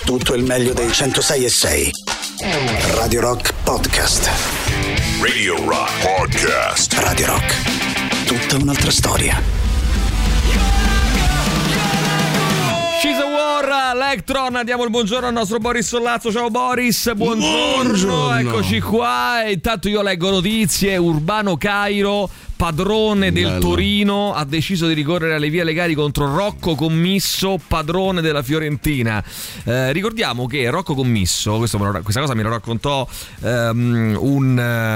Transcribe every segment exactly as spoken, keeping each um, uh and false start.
tutto il meglio dei centosei e sei. Radio Rock Podcast. Radio Rock Podcast. Radio Rock. Tutta un'altra storia. She's a War, Electron, diamo il buongiorno al nostro Boris Sollazzo. Ciao Boris, buongiorno. buongiorno. Eccoci qua. Intanto io leggo notizie. Urbano Cairo, padrone del Bello. Torino, ha deciso di ricorrere alle vie legali contro Rocco Commisso, padrone della Fiorentina. Eh, ricordiamo che Rocco Commisso, questo me lo, questa cosa me lo raccontò um, un,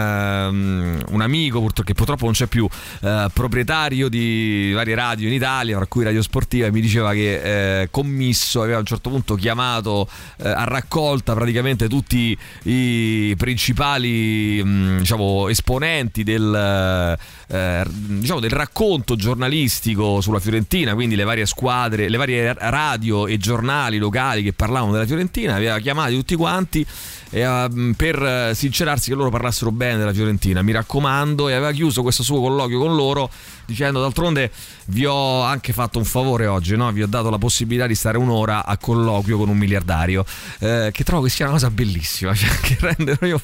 uh, un amico purtroppo, che purtroppo non c'è più, uh, proprietario di varie radio in Italia, tra cui Radio Sportiva, e mi diceva che eh, Commisso aveva a un certo punto chiamato eh, a raccolta praticamente tutti i principali mh, diciamo esponenti del Eh, diciamo del racconto giornalistico sulla Fiorentina, quindi le varie squadre, le varie radio e giornali locali che parlavano della Fiorentina, aveva chiamati tutti quanti e, uh, per sincerarsi che loro parlassero bene della Fiorentina, mi raccomando, e aveva chiuso questo suo colloquio con loro dicendo: d'altronde vi ho anche fatto un favore oggi, no? Vi ho dato la possibilità di stare un'ora a colloquio con un miliardario, eh, che trovo che sia una cosa bellissima, cioè, che rende io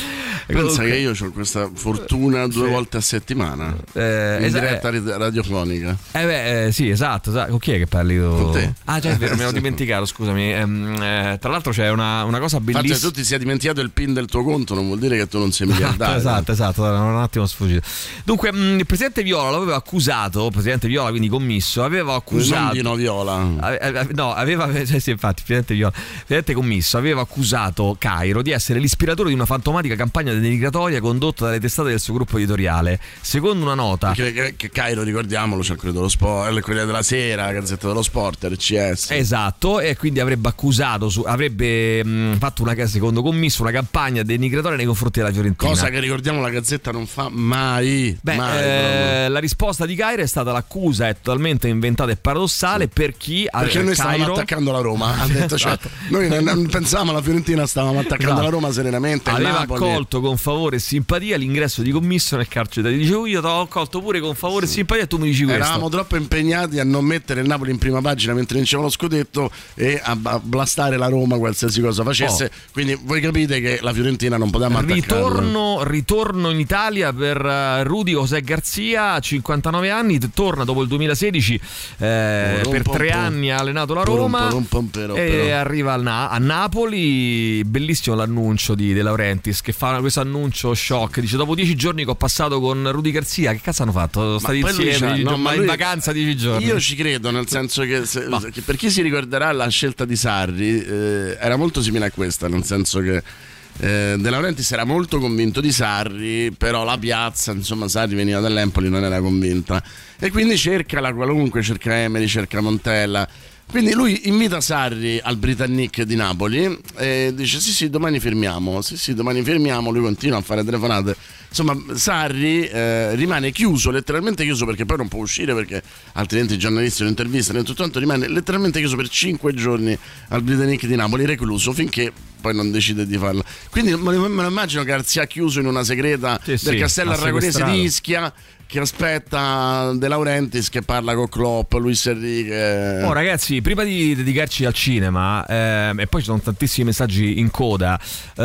pensa che io ho questa fortuna due sì. volte a settimana eh, in diretta eh, radiofonica. Eh beh, eh, sì, esatto, esatto. Con chi è che parli tu? Con te. Ah, già è vero, me l'ho dimenticato, scusami. Ehm, eh, tra l'altro c'è una, una cosa bellissima. Infatti, se tu ti sia dimenticato il PIN del tuo conto, non vuol dire che tu non sei miliardario. Esatto, esatto, esatto, un attimo sfuggito. Dunque, mh, il presidente Viola l'aveva accusato, presidente Viola, quindi Commisso, aveva accusato. Non Viola. Ave, no, aveva, cioè, sì, infatti, presidente Viola, presidente Commisso aveva accusato Cairo di essere l'ispiratore di una fantomatica campagna denigratoria condotta dalle testate del suo gruppo editoriale. Secondo una nota che, che, che Cairo, ricordiamolo, c'è il Corriere dello Sport, il Corriere della Sera, la Gazzetta dello Sport, R C S. Esatto, e quindi avrebbe accusato su, avrebbe mh, fatto una, secondo Commisso, una campagna denigratoria nei confronti della Fiorentina. Cosa che, ricordiamo, la Gazzetta non fa mai. Beh, mai eh, la risposta di Cairo è stata: l'accusa è totalmente inventata e paradossale, sì. per chi perché eh, noi Cairo... stavamo attaccando la Roma. Ha detto, cioè, noi non, non pensavamo alla Fiorentina, stavamo attaccando esatto. la Roma serenamente. Aveva Napoli. accolto con favore e simpatia l'ingresso di Commisso nel carcere. Ti dicevo, io ti ho accolto pure con favore sì. e simpatia, e tu mi dici questo. Eravamo troppo impegnati a non mettere il Napoli in prima pagina mentre vinceva lo scudetto e a blastare la Roma qualsiasi cosa facesse. Oh. Quindi voi capite che la Fiorentina non poteva attaccare. Ritorno, ritorno in Italia per Rudy José Garcia, cinquantanove anni, torna dopo il duemilasedici, eh, oh, per tre anni ha allenato la Roma un po', un po', però, e però. arriva a, a Napoli. Bellissimo l'annuncio di De Laurentiis, che fa questo annuncio shock, dice: dopo dieci giorni che ho passato con Rudy Garcia. Che cazzo hanno fatto? Sono stati insieme, no, ma in vacanza dieci giorni. Io ci credo, nel senso che, se, che per chi si ricorderà la scelta di Sarri eh, era molto simile a questa, nel senso che Eh, De Laurentiis era molto convinto di Sarri, però la piazza, insomma, Sarri veniva dall'Empoli, non era convinta, e quindi cerca la qualunque, cerca Emery, cerca Montella. Quindi lui invita Sarri al Britannic di Napoli e dice: sì sì, domani firmiamo, sì sì, domani firmiamo. Lui continua a fare telefonate. Insomma, Sarri eh, rimane chiuso, letteralmente chiuso, perché poi non può uscire, perché altrimenti i giornalisti lo intervistano e tutto quanto. Rimane letteralmente chiuso per cinque giorni al Britannic di Napoli, recluso, finché poi non decide di farlo. Quindi me lo immagino Garzia chiuso in una segreta sì, del sì, Castello Aragonese di Ischia, che aspetta De Laurentiis che parla con Klopp, Luis Enrique. Oh ragazzi, prima di dedicarci al cinema, ehm, e poi ci sono tantissimi messaggi in coda,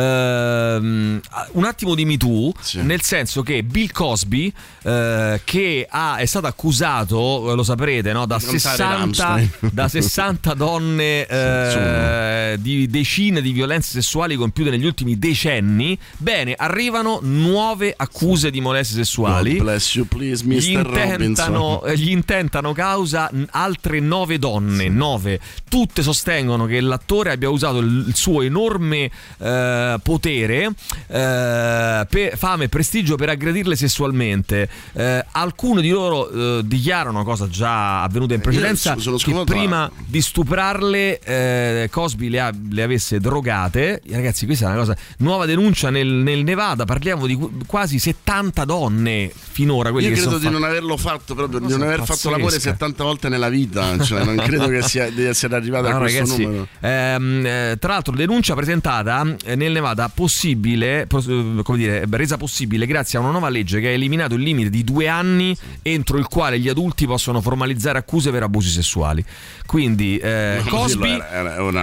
ehm, un attimo di Me Too, sì. nel senso che Bill Cosby, eh, che ha, è stato accusato, lo saprete, no, da sessanta, da sessanta donne, eh, di decine di violenze sessuali compiute negli ultimi decenni. Bene, arrivano nuove accuse di molestie sessuali. God bless you. Please, gli, intentano, gli intentano causa altre nove donne, nove. Tutte sostengono che l'attore abbia usato il, il suo enorme eh, potere, eh, per, fame e prestigio per aggredirle sessualmente. Eh, alcune di loro eh, dichiarano, cosa già avvenuta in precedenza, che prima di stuprarle eh, Cosby le, ha, le avesse drogate. Ragazzi, questa è una cosa, nuova denuncia nel, nel Nevada, parliamo di quasi settanta donne finora. Io credo di non averlo fatto, proprio di non aver pazzesca. fatto l'amore settanta volte nella vita, cioè non credo che sia di essere arrivato no, a questo ragazzi, numero. Ehm, eh, tra l'altro, denuncia presentata nel Nevada possibile, come dire, resa possibile grazie a una nuova legge che ha eliminato il limite di due anni entro il quale gli adulti possono formalizzare accuse per abusi sessuali. Quindi eh, Cosby era una, un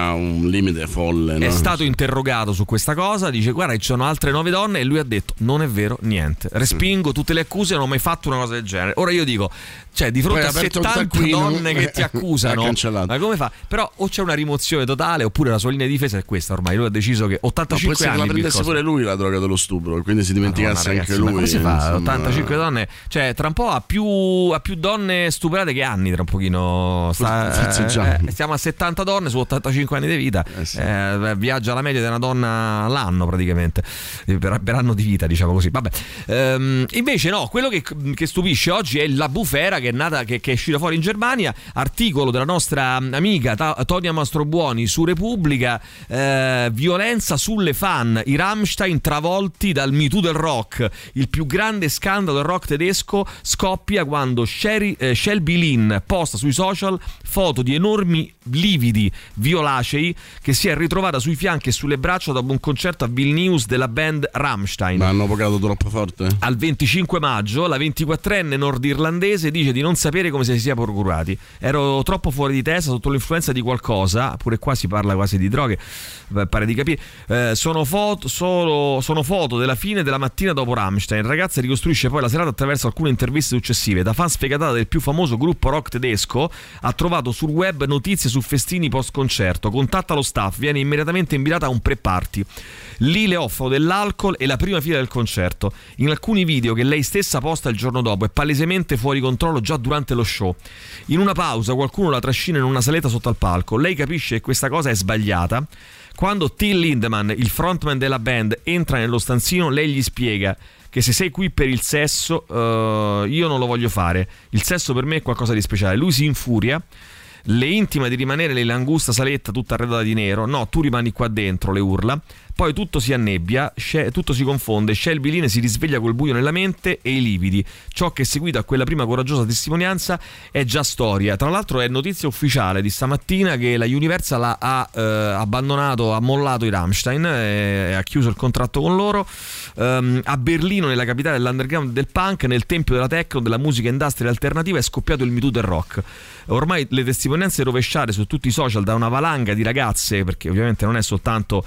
un limite folle, no? È stato interrogato su questa cosa, dice guarda ci sono altre nove donne, e lui ha detto non è vero niente, respingo tutte le accuse, non ho mai fatto una cosa del genere. Ora io dico, cioè di fronte a settanta donne che ti accusano, ma come fa? Però o c'è una rimozione totale oppure la sua linea di difesa è questa ormai. Lui ha deciso che ottantacinque no, anni la prendesse pure lui la droga dello stupro, quindi si dimenticasse Madonna, ragazzi, anche lui. Ma come si fa? Insomma... ottantacinque donne, cioè tra un po' ha più, ha più donne stuprate che anni, tra un pochino sta, già. Eh, stiamo a settanta donne su ottantacinque anni di vita, eh sì. eh, viaggia alla media di una donna all'anno praticamente, per, per anno di vita, diciamo così. Vabbè. Ehm, invece no, quello che, che stupisce oggi è la bufera che è nata, che, che è uscita fuori in Germania. Articolo della nostra amica Ta- Tonia Mastrobuoni su Repubblica, eh, violenza sulle fan, i Rammstein travolti dal Me Too del rock, il più grande scandalo del rock tedesco scoppia quando Sherry, eh, Shelby Lynn posta sui social foto di enormi lividi violacei che si è ritrovata sui fianchi e sulle braccia dopo un concerto a Vilnius della band Rammstein. Ma hanno pocato troppo forte? Al venticinque maggio la ventiquattrenne nordirlandese dice di non sapere come si sia procurati. Ero troppo fuori di testa, sotto l'influenza di qualcosa, pure qua si parla quasi di droghe, pare di capire. Eh, sono, foto, solo, sono foto della fine della mattina dopo Rammstein. Il ragazza ricostruisce poi la serata attraverso alcune interviste successive. Da fan sfegatata del più famoso gruppo rock tedesco, ha trovato sul web notizie su festini post concerto, contatta lo staff, viene immediatamente invitata a un pre-party. Lì le offrono dell'alcol e la prima fila del concerto. In alcuni video che lei stessa posta il giorno dopo è palesemente fuori controllo già durante lo show. In una pausa qualcuno la trascina in una saletta sotto al palco. Lei capisce che questa cosa è sbagliata. Quando Till Lindemann, il frontman della band, entra nello stanzino, lei gli spiega che se sei qui per il sesso, uh, io non lo voglio fare. Il sesso per me è qualcosa di speciale. Lui si infuria, le intima di rimanere nell'angusta saletta tutta arredata di nero. No, tu rimani qua dentro, le urla. Poi tutto si annebbia, tutto si confonde, Shelby Lynn si risveglia col buio nella mente e i lividi. Ciò che è seguito a quella prima coraggiosa testimonianza è già storia. Tra l'altro è notizia ufficiale di stamattina che la Universal ha eh, abbandonato, ha mollato i Rammstein, e ha chiuso il contratto con loro. Um, a Berlino, nella capitale dell'underground del punk, nel tempio della techno, della musica industrial alternativa, è scoppiato il Me Too del rock. Ormai le testimonianze rovesciate su tutti i social da una valanga di ragazze, perché ovviamente non è soltanto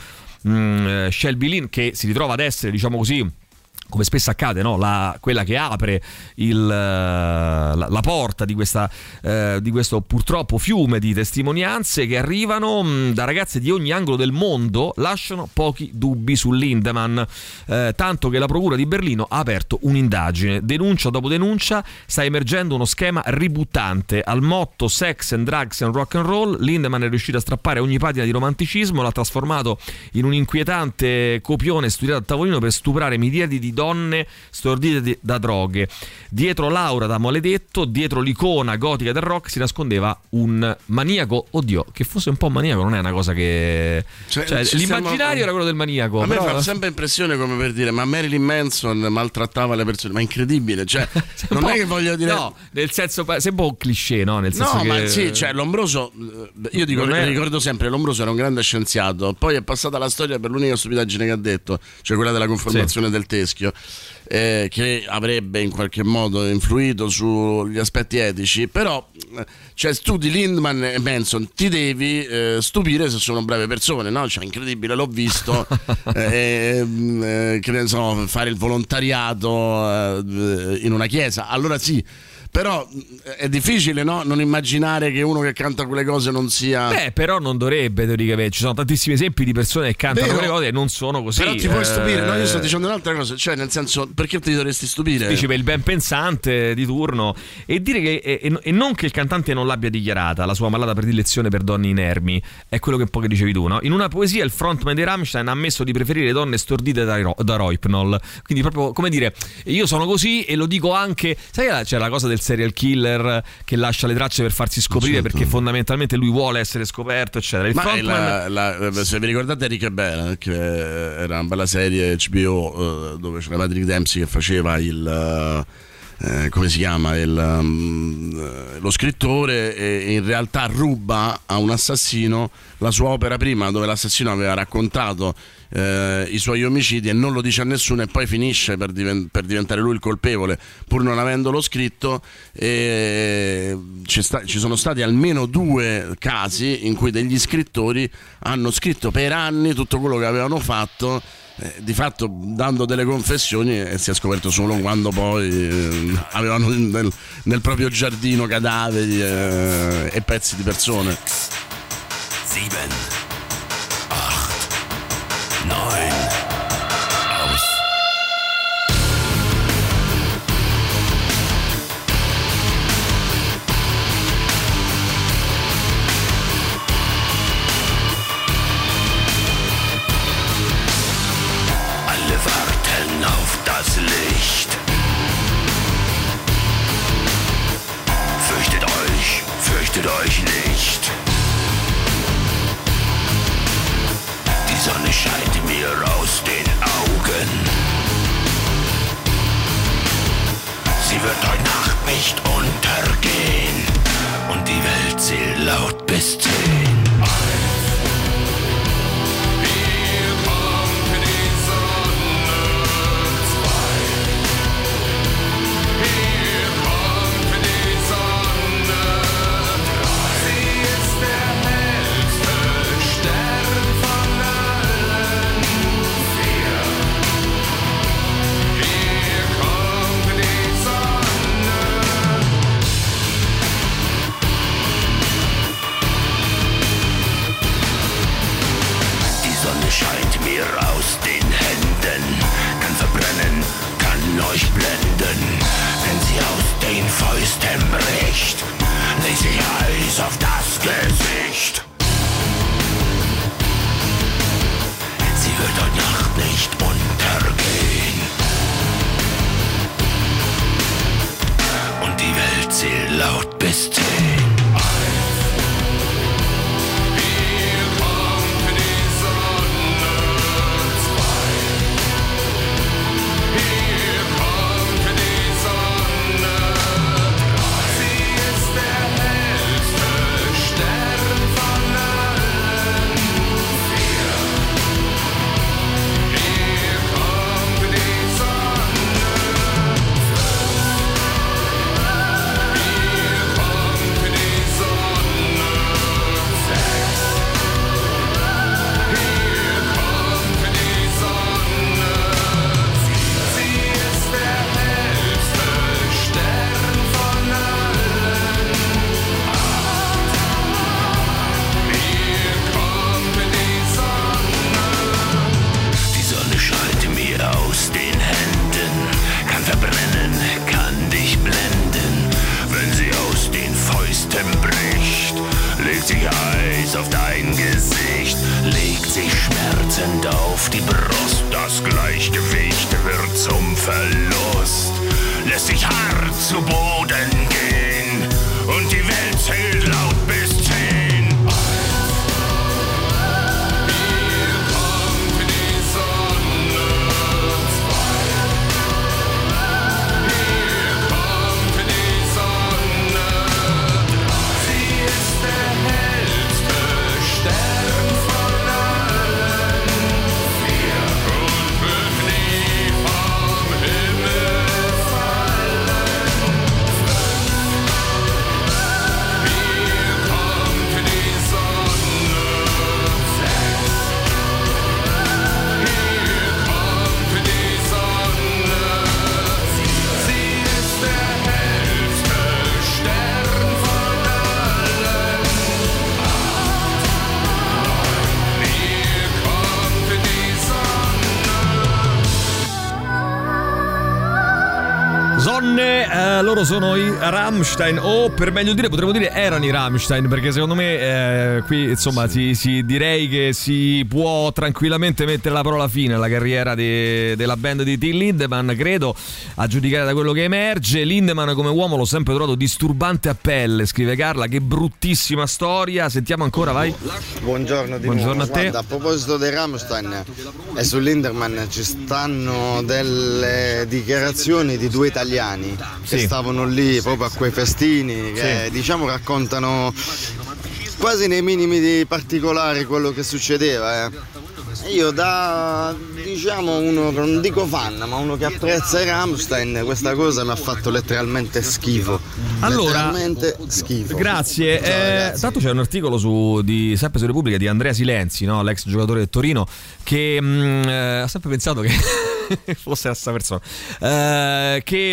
Mm, Shelby Lynn che si ritrova ad essere, diciamo così, come spesso accade, no? la, quella che apre il, la, la porta di, questa, eh, di questo purtroppo fiume di testimonianze che arrivano mh, da ragazze di ogni angolo del mondo, lasciano pochi dubbi su Lindemann, eh, tanto che la procura di Berlino ha aperto un'indagine. Denuncia dopo denuncia sta emergendo uno schema ributtante. Al motto sex and drugs and rock and roll, Lindemann è riuscito a strappare ogni patina di romanticismo, l'ha trasformato in un inquietante copione studiato a tavolino per stuprare miliardi di donne stordite da droghe. Dietro Laura da maledetto, dietro l'icona gotica del rock si nascondeva un maniaco. Oddio, che fosse un po' maniaco non è una cosa che, cioè, cioè, l'immaginario stiamo... era quello del maniaco. A me però... fa sempre impressione come per dire ma Marilyn Manson maltrattava le persone, ma incredibile, cioè non è che voglio dire, no, nel senso sembra un cliché, no, nel senso no, che... ma sì, cioè Lombroso, io dico, è... ricordo sempre Lombroso era un grande scienziato, poi è passata la storia per l'unica stupidaggine che ha detto, cioè quella della conformazione sì. del teschio. Eh, che avrebbe in qualche modo influito sugli aspetti etici, però cioè studi Lindemann e Manson, ti devi eh, stupire se sono brave persone, no? Cioè incredibile, l'ho visto eh, eh, che ne so, fare il volontariato eh, in una chiesa, allora sì. Però è difficile, no? Non immaginare che uno che canta quelle cose non sia... Beh, però non dovrebbe, teoricamente. Ci sono tantissimi esempi di persone che cantano Vero. quelle cose e non sono così. Però ti puoi stupire, no? Io sto dicendo un'altra cosa, cioè nel senso, perché ti dovresti stupire? Dici per il ben pensante di turno. E dire che e, e non che il cantante non l'abbia dichiarata, la sua malata predilezione per donne inermi, è quello che un po' che dicevi tu, no? In una poesia il frontman dei Rammstein ha ammesso di preferire le donne stordite da, da Rohypnol. Quindi proprio, come dire, io sono così e lo dico anche... Sai che c'è la cosa del serial killer che lascia le tracce per farsi scoprire, certo. perché fondamentalmente lui vuole essere scoperto, eccetera. Il Ma frontman... la, la, se vi ricordate Eric e Bella, che era una bella serie H B O uh, dove c'era Patrick Dempsey che faceva il uh, eh, come si chiama il, um, lo scrittore, e in realtà ruba a un assassino la sua opera prima, dove l'assassino aveva raccontato eh, i suoi omicidi e non lo dice a nessuno, e poi finisce per, diven- per diventare lui il colpevole pur non avendolo scritto. E ci, sta- ci sono stati almeno due casi in cui degli scrittori hanno scritto per anni tutto quello che avevano fatto, eh, di fatto dando delle confessioni, e si è scoperto solo quando poi eh, avevano nel, nel proprio giardino cadaveri eh, e pezzi di persone. Sieben, acht, neun, aus. Alle warten auf das Licht. Fürchtet euch, fürchtet euch nicht. Die Sonne scheint mir aus den Augen. Sie wird heute Nacht nicht untergehen. Und die Welt zählt laut bis zehn. Hier kommt die Sonne. Zwei. Hier kommt die Sonne. Drei. Sie ist der hellste Stern von allen. Vier. Hier kommt die Sonne. Die Sonne scheint mir aus den Händen, kann verbrennen, kann euch blenden. Wenn sie aus den Fäusten bricht, leg ich Eis auf das Gesicht. Sie wird heute Nacht nicht untergehen. Und die Welt zählt laut bis zehn. Hier kommt die Sonne. Zwei. Hier kommt die Sonne. Drei. Sie ist der hellste Stern von allen. Vier. Hier kommt die Sonne. Hier kommt die Sonne. Sechs. Hier kommt die Sonne. Sie ist der hellste Stern von allen. Acht. Hier kommt die Sonne. Die Sonne scheint mir aus den Händen, kann verbrennen, kann dich blenden. Wenn sie aus den Fäusten bricht, legt sich Eis auf dein Gesicht, legt sich schmerzend auf die Brust. Das Gleichgewicht wird zum Verlust, lässt sich hart zu Boden gehen und die Welt zählt laut bis zehn. Hier kommt die Sonne. Zwei. Hier kommt die Sonne. Drei. Sie ist der hellste Stern von allen. Vier. Und wird nie vom Himmel fallen. Fünf. Hier kommt die Sonne. Sechs. Hier kommt die Sonne. Sie ist der hellste Stern von allen. Acht. Neun. Hier kommt die Sonne. Sonne, eh, loro sono i Rammstein, o per meglio dire potremmo dire erano i Rammstein, perché secondo me eh, qui insomma si, si direi che si può tranquillamente mettere la parola fine alla carriera de, della band di Till Lindemann, credo, a giudicare da quello che emerge. Lindemann come uomo l'ho sempre trovato disturbante a pelle, scrive Carla, che bruttissima storia. Sentiamo ancora, vai. Buongiorno di Buongiorno nuovo. a te. Guarda, a proposito dei Rammstein e su Lindemann ci stanno delle dichiarazioni di due italiani anziani che Sì. stavano lì proprio a quei festini, che Sì. diciamo raccontano quasi nei minimi di particolari quello che succedeva. Eh. Io da, diciamo, uno, non dico fan, ma uno che apprezza i Rammstein, questa cosa mi ha fatto letteralmente schifo. Allora, letteralmente schifo. Grazie. Ciao, Eh, ragazzi. tanto c'è un articolo su, di, sempre su Repubblica di Andrea Silenzi, no? L'ex giocatore del Torino, che mh, eh, ha sempre pensato che fosse la stessa persona. Eh, che,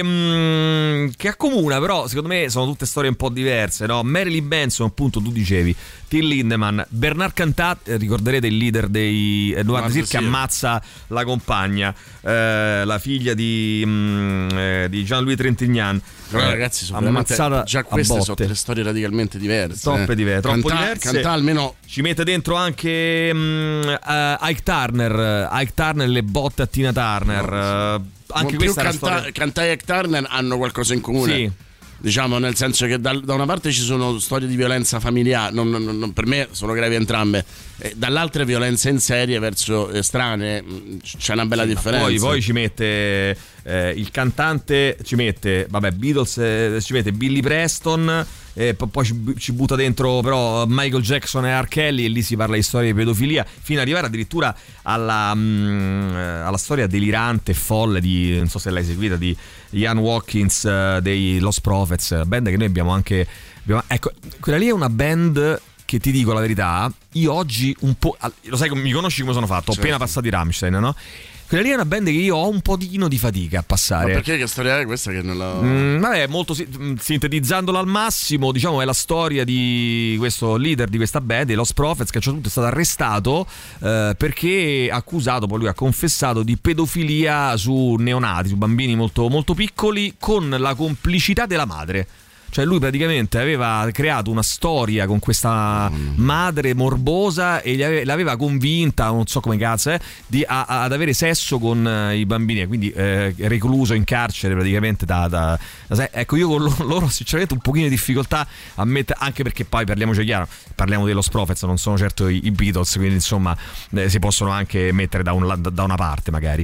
mh, che accomuna, però, secondo me sono tutte storie un po' diverse, no? Marilyn Manson, appunto, tu dicevi, Till Lindemann, Bernard Cantat, eh, ricorderete il leader dei eh, Noir Désir che ammazza la compagna, eh, la figlia di, mh, eh, di Jean-Louis Trintignant. Però eh, ragazzi, sono ammazzata veramente- già queste a sono botte. tre storie radicalmente diverse. Troppe eh. diverse, troppo Cantà- diverse. Cantà almeno Ci mette dentro anche mm, eh, Ike Turner, Ike Turner, le botte a Tina Turner. eh, anche più questa è una Cantà, storia. Cantà e Turner hanno qualcosa in comune. Sì. Diciamo, nel senso che da, da una parte ci sono storie di violenza familiare, non, non- non- per me sono gravi entrambe, e dall'altra violenza in serie verso estranee, mh, c'è una bella differenza. Poi, poi ci mette eh, il cantante, ci mette, vabbè, Beatles, eh, ci mette Billy Preston, eh, po- poi ci, ci butta dentro però Michael Jackson e R. Kelly, e lì si parla di storia di pedofilia, fino ad arrivare addirittura alla, mh, eh, alla storia delirante e folle di, non so se l'hai seguita, di Ian Watkins eh, dei Lost Prophets, band che noi abbiamo anche, abbiamo- ecco, quella lì è una band che, ti dico la verità, io oggi un po', lo sai, mi conosci come sono fatto, ho Certo. appena passato i Rammstein, no? Quella lì è una band che io ho un pochino di fatica a Ma passare. perché che storia è questa che non la... Mm, vabbè, molto si- mm, sintetizzandola al massimo, diciamo, è la storia di questo leader di questa band, dei Lost Prophets, che a un certo punto è stato arrestato eh, perché accusato, poi lui ha confessato, di pedofilia su neonati, su bambini molto, molto piccoli, con la complicità della madre. Cioè lui praticamente aveva creato una storia con questa madre morbosa e gli ave- l'aveva convinta, non so come cazzo, eh, di, a- a- ad avere sesso con eh, i bambini, quindi eh, recluso in carcere praticamente da, da- da se- ecco, io con loro, loro sinceramente un pochino di difficoltà a mettere, anche perché poi parliamoci chiaro, parliamo dello Prophets, non sono certo i, i Beatles, quindi insomma eh, si possono anche mettere da, un, da una parte magari.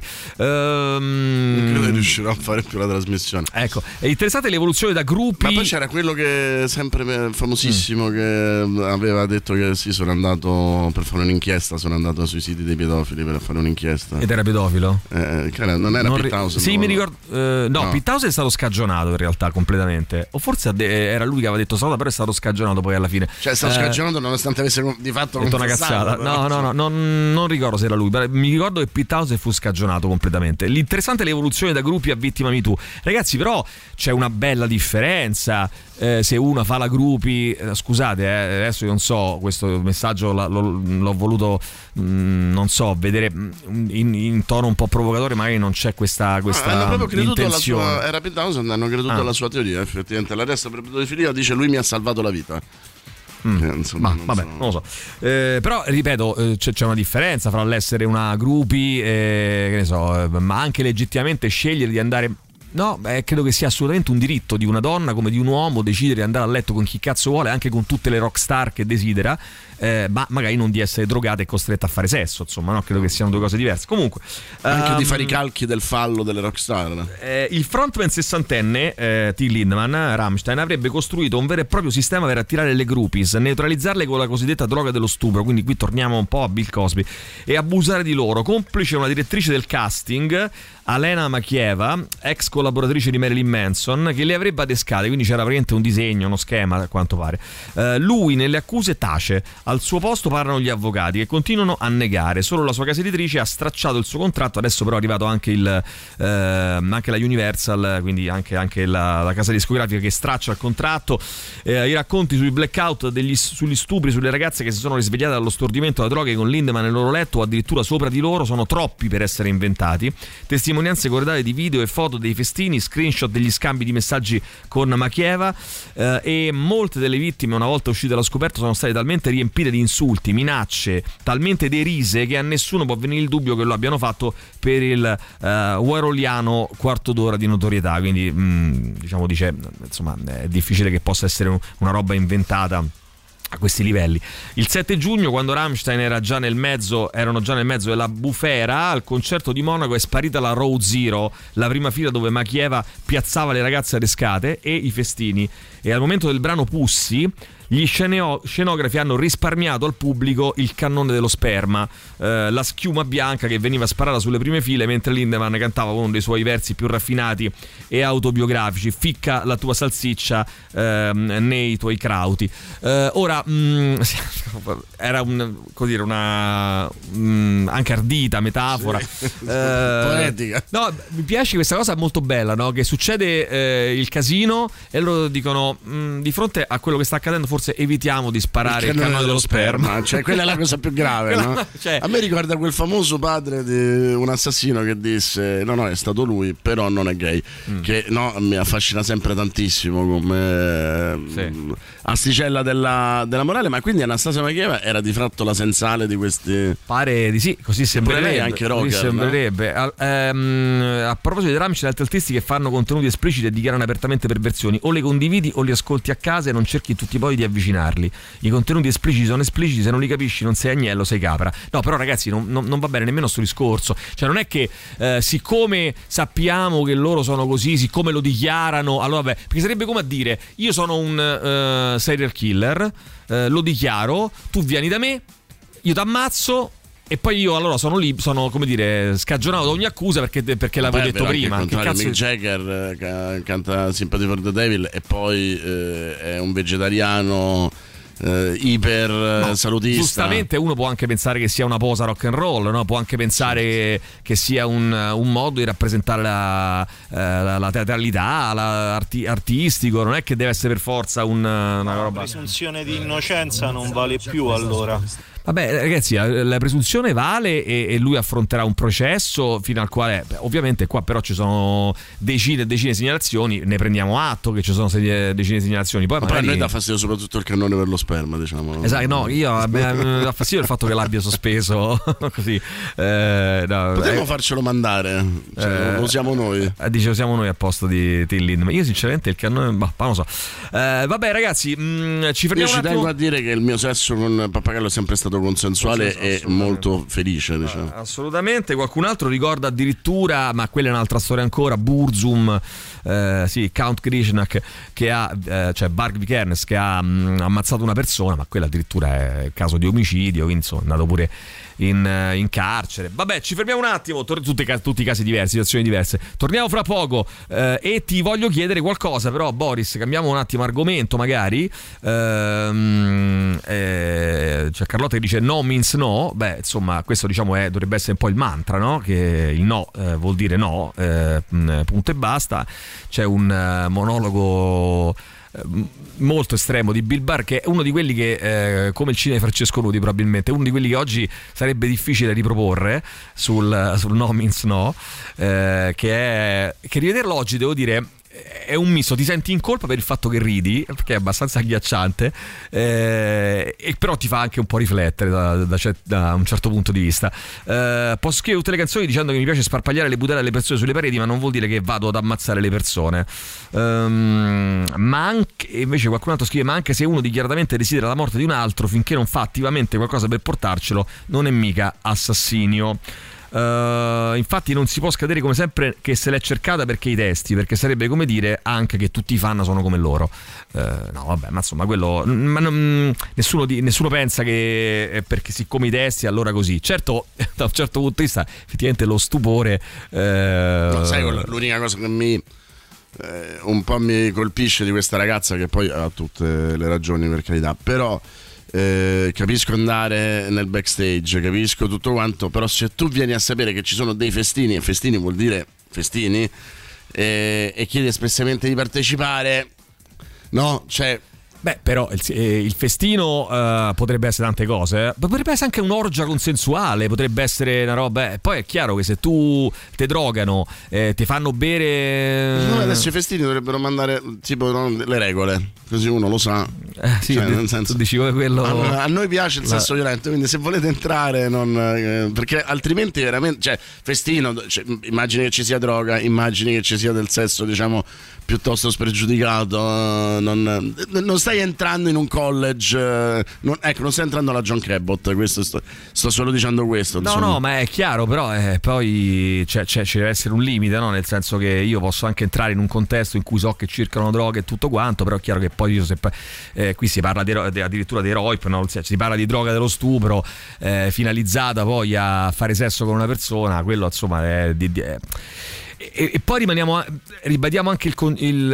Ehm, Non credo che riuscirò a fare più la trasmissione. Ecco, è interessante l'evoluzione da gruppi. Ma poi c'era quello che sempre famosissimo Mm. che aveva detto che sì, sono andato per fare un'inchiesta, sono andato sui siti dei pedofili per fare un'inchiesta. Ed era pedofilo? Eh, cara, non era Non Pete ri- Townsend, Sì, no? mi ricordo. eh, no, No. Pete Townsend è stato scagionato in realtà completamente. O forse ha de- era lui che aveva detto solo, però è stato scagionato poi alla fine. Cioè, sta Eh, scagionato nonostante avesse con- di fatto detto una confessato, cazzata. però. No, no, no, non, non ricordo se era lui. però Mi ricordo che Pete Townsend fu scagionato completamente. L'interessante è l'evoluzione da gruppi a vittima MeToo. Ragazzi, però c'è una bella differenza. Eh, se uno fa la gruppi, eh, scusate, eh, adesso io non so, questo messaggio la- lo- l'ho voluto, mh, non so, vedere mh, in, in tono un po' provocatore, magari non c'è questa, questa Ah, hanno proprio creduto alla intenzione. sua, era Pete Townsend, hanno creduto Ah. alla sua teoria, effettivamente. L'arresto per pedofilia dice lui mi ha salvato la vita. Mm. Eh, insomma, Ma non vabbè, so. non lo so. Eh, però ripeto, eh, c'è, c'è una differenza fra l'essere una gruppi, eh, che ne so, eh, ma anche legittimamente scegliere di andare. No, beh, credo che sia assolutamente un diritto di una donna come di un uomo decidere di andare a letto con chi cazzo vuole, anche con tutte le rockstar che desidera, eh, ma magari non di essere drogata e costretta a fare sesso, insomma, no? Credo che siano due cose diverse. Comunque, Anche di ehm, fare i calchi del fallo delle rockstar. eh, il frontman sessantenne eh, Till Lindemann, Rammstein, avrebbe costruito un vero e proprio sistema per attirare le groupies, neutralizzarle con la cosiddetta droga dello stupro, quindi qui torniamo un po' a Bill Cosby, e abusare di loro, complice una direttrice del casting, Alena Makieva, ex collaboratrice di Marilyn Manson, che le avrebbe adescate, quindi c'era praticamente un disegno, uno schema a quanto pare. Eh, lui nelle accuse tace, al suo posto parlano gli avvocati che continuano a negare, solo la sua casa editrice ha stracciato il suo contratto, adesso però è arrivato anche, il, eh, anche la Universal, quindi anche, anche la, la casa discografica che straccia il contratto. Eh, i racconti sui blackout degli, sugli stupri sulle ragazze che si sono risvegliate dallo stordimento della droga con Lindemann nel loro letto o addirittura sopra di loro sono troppi per essere inventati. Testimonianze corredate di video e foto dei festini, screenshot degli scambi di messaggi con Makieva, eh, e molte delle vittime, una volta uscite allo scoperto, sono state talmente riempite di insulti, minacce, talmente derise che a nessuno può venire il dubbio che lo abbiano fatto per il eh, waroliano quarto d'ora di notorietà. Quindi mh, diciamo, dice, insomma, è difficile che possa essere un- una roba inventata a questi livelli. Il sette giugno, quando Rammstein era già nel mezzo, erano già nel mezzo della bufera, al concerto di Monaco è sparita la Row Zero, la prima fila dove Machieva piazzava le ragazze adescate, e i festini. E al momento del brano Pussy, gli sceneo- scenografi hanno risparmiato al pubblico il cannone dello sperma, eh, la schiuma bianca che veniva sparata sulle prime file mentre Lindemann cantava uno dei suoi versi più raffinati e autobiografici: ficca la tua salsiccia eh, nei tuoi crauti. Eh, ora mh, era un, così, una mh, anche ardita metafora, sì. eh, Poetica. No, mi piace questa cosa molto bella, no? Che succede eh, il casino e loro dicono mh, di fronte a quello che sta accadendo forse evitiamo di sparare il cannone dello sperma. Cioè, quella è la cosa più grave, Quella, no? cioè... A me ricorda quel famoso padre di un assassino che disse: no, no, è stato lui, però non è gay. Mm. Che no, mi affascina sempre tantissimo come sì. asticella della, della morale. Ma quindi Anastasia Machieva era di fatto la sensale di questi. Pare di sì, così sembrerebbe. Anche rocker, così sembrerebbe. No? A, ehm, a proposito di Rammstein, altri artisti che fanno contenuti espliciti e dichiarano apertamente perversioni, o le condividi o li ascolti a casa e non cerchi tutti poi di avvicinarli. I contenuti espliciti sono espliciti, se non li capisci non sei agnello, sei capra. No, però ragazzi, non, non, non va bene nemmeno sto discorso. Cioè non è che eh, siccome sappiamo che loro sono così, siccome lo dichiarano, allora vabbè, perché sarebbe come a dire: io sono un uh, serial killer, uh, lo dichiaro, tu vieni da me, io ti ammazzo, e poi io allora sono lì, sono, come dire, scagionato da ogni accusa perché, perché l'avevo detto prima. Che cazzo... Mick Jagger eh, canta Sympathy for the Devil e poi eh, è un vegetariano eh, iper no, salutista. Giustamente uno può anche pensare che sia una posa rock and roll, no? Può anche pensare sì. che sia un, un modo di rappresentare la, la, la teatralità, la arti, artistico. Non è che deve essere per forza un, una roba. La presunzione di innocenza non vale più, allora. Vabbè ragazzi, la presunzione vale e, e lui affronterà un processo fino al quale, beh, ovviamente qua però ci sono decine e decine di segnalazioni, ne prendiamo atto che ci sono decine di segnalazioni. Poi ma magari... a noi dà fastidio soprattutto il cannone per lo sperma, diciamo. Esatto, no, io a me dà fastidio il fatto che l'abbia sospeso così. Eh, no, Potremmo eh, farcelo mandare, cioè, eh, lo usiamo noi. Eh, dice usiamo noi a posto di Till Lindemann. Io sinceramente il cannone, bah, non lo so. Eh, vabbè ragazzi, mh, ci fermiamo. Io ci tengo a dire che il mio sesso con Pappagallo è sempre stato consensuale e molto felice, diciamo. Ah, assolutamente. Qualcun altro ricorda addirittura, ma quella è un'altra storia ancora, Burzum, eh, sì, Count Grishnak, che ha eh, cioè Bark Vikernes, che ha mh, ammazzato una persona, ma quella addirittura è caso di omicidio, quindi insomma è andato pure in, in carcere. Vabbè, ci fermiamo un attimo, tor- tutti, tutti i casi diversi, situazioni diverse. Torniamo fra poco eh, e ti voglio chiedere qualcosa, però Boris, cambiamo un attimo argomento magari. Ehm, eh, c'è Carlotta che dice no means no. Beh, insomma, questo diciamo è, dovrebbe essere un po' il mantra, no? Che il no eh, vuol dire no, eh, punto e basta. C'è un uh, monologo molto estremo di Bill Burr, che è uno di quelli che eh, come il cinema di Francesco Nuti probabilmente uno di quelli che oggi sarebbe difficile riproporre sul, sul No Means No, eh, che è che rivederlo oggi devo dire è un misto, ti senti in colpa per il fatto che ridi perché è abbastanza agghiacciante, eh, e però ti fa anche un po' riflettere da, da, da un certo punto di vista. Eh, posso scrivere tutte le canzoni dicendo che mi piace sparpagliare le budelle alle persone sulle pareti, ma non vuol dire che vado ad ammazzare le persone. Um, ma anche, invece qualcun altro scrive: ma anche se uno dichiaratamente desidera la morte di un altro, finché non fa attivamente qualcosa per portarcelo, non è mica assassinio. Uh, infatti non si può scadere come sempre che se l'è cercata perché i testi, perché sarebbe come dire anche che tutti i fan sono come loro. Uh, no vabbè, ma insomma quello ma non, nessuno, di, nessuno pensa che è perché siccome i testi allora così. Certo, da un certo punto di vista effettivamente lo stupore uh, no, sai, l'unica cosa che mi eh, un po' mi colpisce di questa ragazza, che poi ha tutte le ragioni per carità, però Eh, capisco andare nel backstage, capisco tutto quanto, però se tu vieni a sapere che ci sono dei festini, e festini vuol dire festini, eh, e chiedi espressamente di partecipare, no? Cioè, beh, però il, il festino uh, potrebbe essere tante cose, eh. Potrebbe essere anche un'orgia consensuale, potrebbe essere una roba. Eh. Poi è chiaro che se tu te drogano, eh, ti fanno bere. No, adesso i festini dovrebbero mandare tipo no, le regole, così uno lo sa. Eh, sì, cioè, nel senso, tu dici come quello. A, a noi piace il sesso la... violento, quindi se volete entrare, non, eh, perché altrimenti veramente, cioè, festino, cioè, immagini che ci sia droga, immagini che ci sia del sesso, diciamo, piuttosto spregiudicato. Non, non stai stai entrando in un college, eh, non, ecco, non stai entrando alla John Cabot, questo sto, sto solo dicendo questo. No, insomma. no, ma è chiaro, però eh, poi c'è, c'è, ci deve essere un limite, no? Nel senso che io posso anche entrare in un contesto in cui so che circolano droghe e tutto quanto, però è chiaro che poi io se, eh, qui si parla di, di, addirittura dei roip, no? Si parla di droga dello stupro eh, finalizzata poi a fare sesso con una persona, quello insomma è di, di, è, e, e poi rimaniamo, ribadiamo anche il,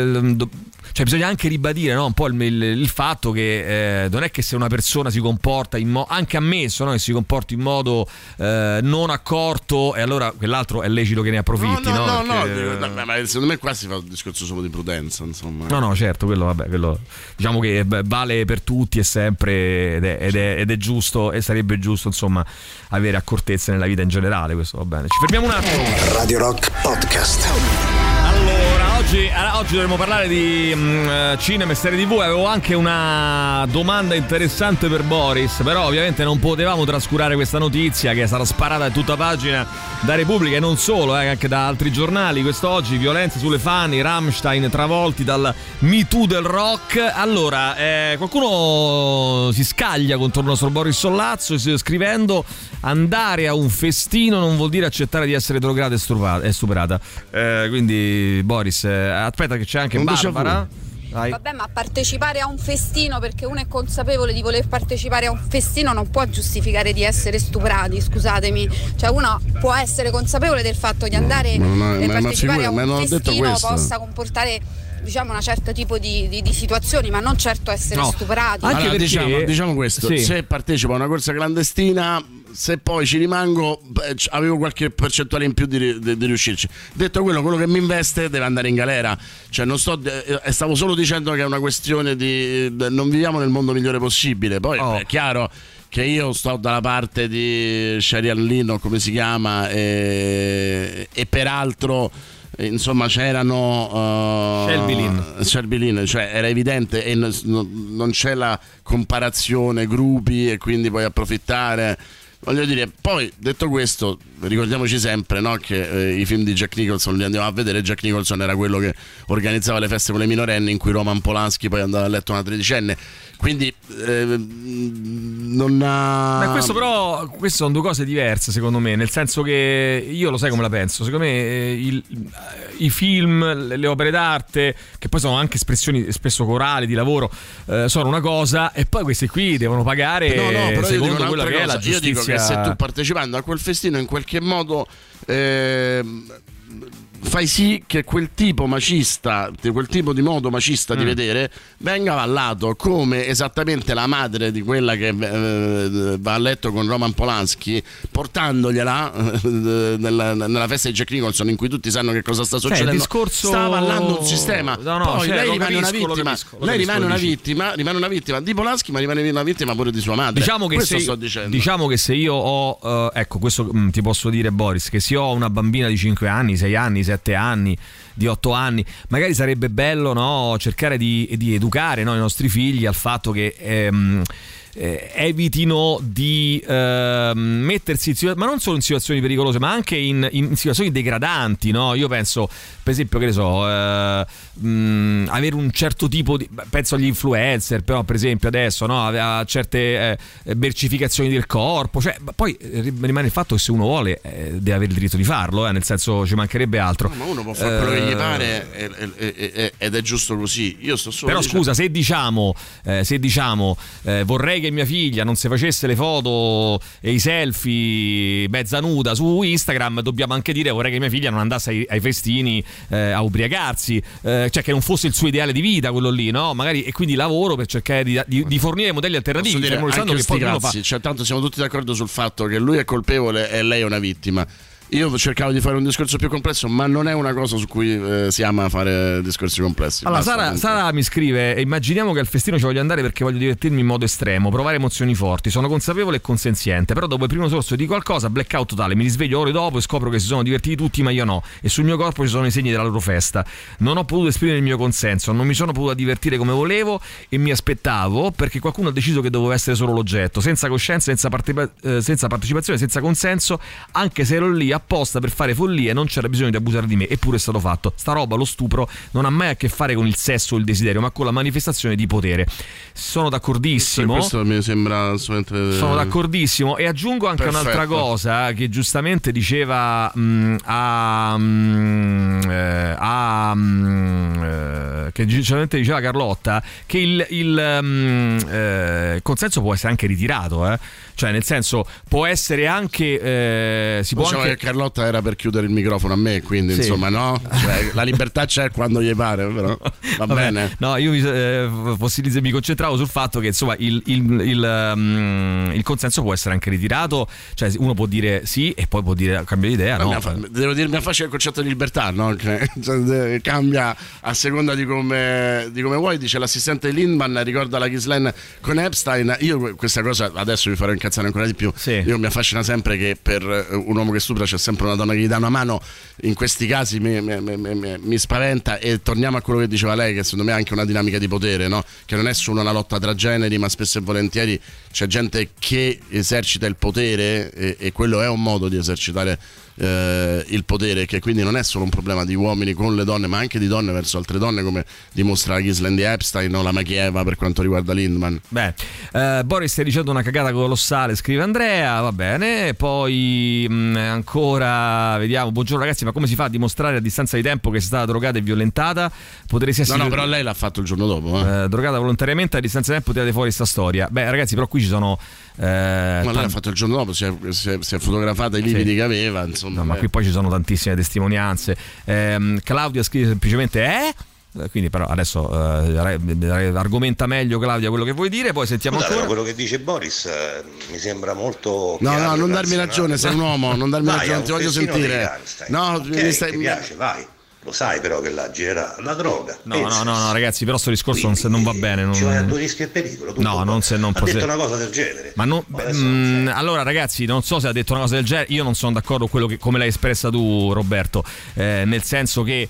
il cioè bisogna anche ribadire, no, un po' il, il, il fatto che eh, non è che se una persona si comporta in modo, anche ammesso, no, che si comporti in modo eh, non accorto, e allora quell'altro è lecito che ne approfitti, no, no? no, Perché, no, no, no, ma secondo me qua si fa un discorso solo di prudenza, insomma. No, no, certo, quello vabbè, quello diciamo che vale per tutti e sempre ed è, ed è, ed è giusto e sarebbe giusto, insomma, avere accortezza nella vita in generale, questo va bene. Ci fermiamo un attimo. Radio Rock Podcast. Allora, oggi, oggi dovremmo parlare di um, cinema e serie tivù. Avevo anche una domanda interessante per Boris, però ovviamente non potevamo trascurare questa notizia che sarà sparata in tutta pagina da Repubblica e non solo, eh, anche da altri giornali. Quest'oggi violenze sulle fan, i Rammstein travolti dal Me Too del rock. Allora, eh, qualcuno si scaglia contro il nostro Boris Sollazzo scrivendo: andare a un festino non vuol dire accettare di essere drogata e stuprata. Eh, quindi Boris, eh, aspetta che c'è anche Barbara. Vai. Vabbè, ma partecipare a un festino perché uno è consapevole di voler partecipare a un festino non può giustificare di essere stuprati, scusatemi. Cioè uno può essere consapevole del fatto di andare no, e ma, partecipare ma a un festino possa comportare, diciamo, una certa tipo di, di, di situazioni, ma non certo essere no. stuprati. Anche allora, perché, diciamo, diciamo questo, sì. Se partecipo a una corsa clandestina, se poi ci rimango, beh, avevo qualche percentuale in più di, di, di riuscirci. Detto quello, quello che mi investe deve andare in galera. Cioè non sto, eh, stavo solo dicendo che è una questione di, non viviamo nel mondo migliore possibile. Poi oh. è chiaro che io sto dalla parte di Sharian Lino, come si chiama, e, e peraltro insomma c'erano uh, Shelby Lynn. Shelby Lynn, cioè era evidente e n- n- non c'è la comparazione gruppi e quindi puoi approfittare. Voglio dire, poi detto questo, ricordiamoci sempre, no, che eh, i film di Jack Nicholson li andiamo a vedere. Jack Nicholson era quello che organizzava le feste con le minorenni in cui Roman Polanski poi andava a letto una tredicenne. Quindi eh, non ha... Ma questo però, queste sono due cose diverse secondo me, nel senso che io lo sai come la penso, secondo me eh, il, i film, le opere d'arte, che poi sono anche espressioni spesso corali di lavoro, eh, sono una cosa, e poi questi qui devono pagare no, no, però secondo quello che cosa. è la giustizia. Io dico che se tu partecipando a quel festino in qualche modo eh, fai sì che quel tipo macista, quel tipo di modo macista mm. di vedere venga avallato, come esattamente la madre di quella che eh, va a letto con Roman Polanski, portandogliela eh, nella, nella festa di Jack Nicholson, in cui tutti sanno che cosa sta succedendo. Cioè, discorso... sta avallando un sistema. No, no, poi cioè, lei rimane capisco, una vittima, capisco, lei capisco, rimane una dici. vittima, rimane una vittima di Polanski, ma rimane una vittima pure di sua madre. Diciamo che, questo se, sto dicendo. Diciamo che se io ho uh, ecco, questo mh, ti posso dire, Boris, che se io ho una bambina di cinque anni, sei anni, sette anni, di otto anni, magari sarebbe bello, no, cercare di, di educare, no, i nostri figli al fatto che ehm, eh, evitino di eh, mettersi in situazioni, ma non solo in situazioni pericolose, ma anche in, in situazioni degradanti, no? Io penso, per esempio, che ne so, eh, mh, avere un certo tipo di, penso agli influencer, però per esempio adesso, no, a certe eh, mercificazioni del corpo, cioè, poi rimane il fatto che se uno vuole eh, deve avere il diritto di farlo, eh, nel senso, ci mancherebbe altro. No, ma uno può fare quello che gli pare e, e, e, ed è giusto così. Io sto solo però dicendo... scusa, se diciamo eh, se diciamo eh, vorrei che mia figlia non si facesse le foto e i selfie mezza nuda su Instagram, dobbiamo anche dire vorrei che mia figlia non andasse ai, ai festini eh, a ubriacarsi, eh, cioè che non fosse il suo ideale di vita quello lì, no? Magari, e quindi lavoro per cercare di, di, di fornire modelli alternativi. Dire, anche che poi fa... cioè, tanto siamo tutti d'accordo sul fatto che lui è colpevole e lei è una vittima. Io cercavo di fare un discorso più complesso, ma non è una cosa su cui eh, si ama fare discorsi complessi. Allora, Basta, Sara, Sara mi scrive: immaginiamo che al festino ci voglio andare perché voglio divertirmi in modo estremo, provare emozioni forti, sono consapevole e consenziente, però dopo il primo sorso di qualcosa, blackout totale, mi risveglio ore dopo e scopro che si sono divertiti tutti ma io no, e sul mio corpo ci sono i segni della loro festa. Non ho potuto esprimere il mio consenso, non mi sono potuto divertire come volevo e mi aspettavo, perché qualcuno ha deciso che dovevo essere solo l'oggetto, senza coscienza, senza, partecipa- eh, senza partecipazione, senza consenso, anche se ero lì apposta per fare follie, non c'era bisogno di abusare di me, eppure è stato fatto. Sta roba, lo stupro, non ha mai a che fare con il sesso o il desiderio, ma con la manifestazione di potere. Sono d'accordissimo. Questo mi sembra assolutamente... Sono d'accordissimo, e aggiungo anche Perfetto. un'altra cosa che giustamente diceva mh, a, mh, eh, a mh, eh, che giustamente diceva Carlotta, che il, il mh, eh, consenso può essere anche ritirato, eh? Cioè nel senso può essere anche eh, si può diciamo anche... che Carlotta era per chiudere il microfono a me, quindi Sì. insomma no, cioè, la libertà c'è quando gli pare, però va Vabbè, bene. No, io mi, eh, fossilizzo- mi concentravo sul fatto che insomma il, il, il, um, il consenso può essere anche ritirato, cioè uno può dire sì e poi può dire cambia idea, no? Fa- devo dirmi a faccia il concetto di libertà, no? Che, cioè, cambia a seconda di come, di come vuoi. Dice l'assistente di Lindman, ricorda la Ghislaine con Epstein. Io questa cosa adesso vi farò incazzare ancora di più. Sì. Io mi affascina sempre che per un uomo che stupra c'è sempre una donna che gli dà una mano. In questi casi mi, mi, mi, mi, mi spaventa. E torniamo a quello che diceva lei, che secondo me è anche una dinamica di potere, no? Che non è solo una lotta tra generi, ma spesso e volentieri c'è gente che esercita il potere, e, e quello è un modo di esercitare eh, il potere, che quindi non è solo un problema di uomini con le donne, ma anche di donne verso altre donne, come dimostra la Ghislaine di Epstein o la Machieva per quanto riguarda Lindman. Beh, eh, Boris stai dicendo una cagata colossale, scrive Andrea, va bene. Poi mh, ancora vediamo, buongiorno ragazzi, ma come si fa a dimostrare a distanza di tempo che sei stata drogata e violentata? Potresti essere No, no, però lei l'ha fatto il giorno dopo. Eh. eh, drogata volontariamente, a distanza di tempo tirate fuori sta storia. Beh ragazzi, però qui ci sono eh, Ma lei tan- l'ha fatto il giorno dopo, si è, si è, si è fotografata i lividi Sì. che aveva, insomma. No, ma eh. qui poi ci sono tantissime testimonianze. Ehm, Claudia scrive semplicemente eh? Quindi però adesso eh, argomenta meglio Claudia quello che vuoi dire, poi sentiamo Scusate, ancora. quello che dice Boris eh, mi sembra molto No, chiaro no, e non darmi razionale. ragione, sei un uomo, non darmi Vai, ragione, a non ti un voglio festino dei sentire. Rammstein. No, Ok, mi stai... ti piace, vai. Lo sai però che là girerà la droga. No, no, no, no, ragazzi, però sto discorso non, se non va bene. Non... Ci vai a due rischi e pericolo. tutto No, qua. non se non ha pote- detto una cosa del genere. Ma non, Ma adesso mm, non sai. allora ragazzi, non so se ha detto una cosa del genere, io non sono d'accordo con quello che, come l'hai espressa tu Roberto, eh, nel senso che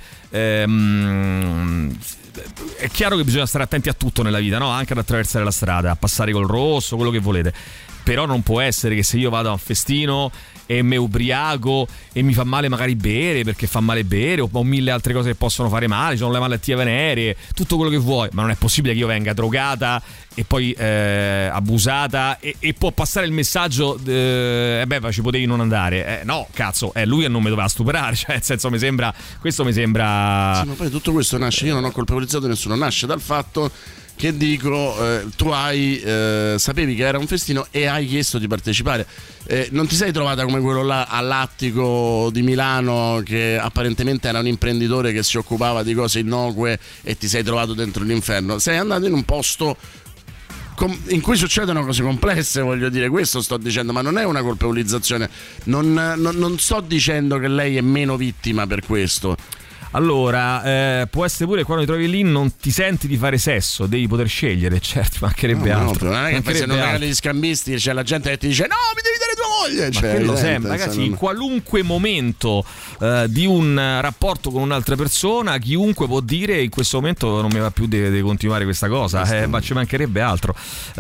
ehm, è chiaro che bisogna stare attenti a tutto nella vita, no? Anche ad attraversare la strada, a passare col rosso, quello che volete. Però non può essere che se io vado a un festino e mi ubriaco e mi fa male magari bere, perché fa male bere, o ho mille altre cose che possono fare male, ci sono le malattie veneree, tutto quello che vuoi, ma non è possibile che io venga drogata e poi eh, abusata e, e può passare il messaggio eh, beh, ci potevi non andare, eh, no cazzo, è lui che non mi doveva stuprare, cioè nel senso mi sembra, questo mi sembra Sì, ma poi tutto questo nasce, io non ho colpevolizzato nessuno, nasce dal fatto che dico eh, tu hai eh, sapevi che era un festino e hai chiesto di partecipare, eh, non ti sei trovata come quello là all'Attico di Milano che apparentemente era un imprenditore che si occupava di cose innocue e ti sei trovato dentro l'inferno, sei andato in un posto in cui succedono cose complesse, voglio dire, questo sto dicendo, ma non è una colpevolizzazione, non, non, non sto dicendo che lei è meno vittima per questo. Allora, eh, può essere pure quando ti trovi lì non ti senti di fare sesso, devi poter scegliere, certo, mancherebbe no, altro. No, non è che poi se non altro. regali gli scambisti c'è la gente che ti dice no, mi devi dare tua moglie, Ma cioè, quello evidente, sempre, ragazzi, non... in qualunque momento eh, di un rapporto con un'altra persona, chiunque può dire in questo momento non mi va più di continuare questa cosa, eh, ma ci mancherebbe altro.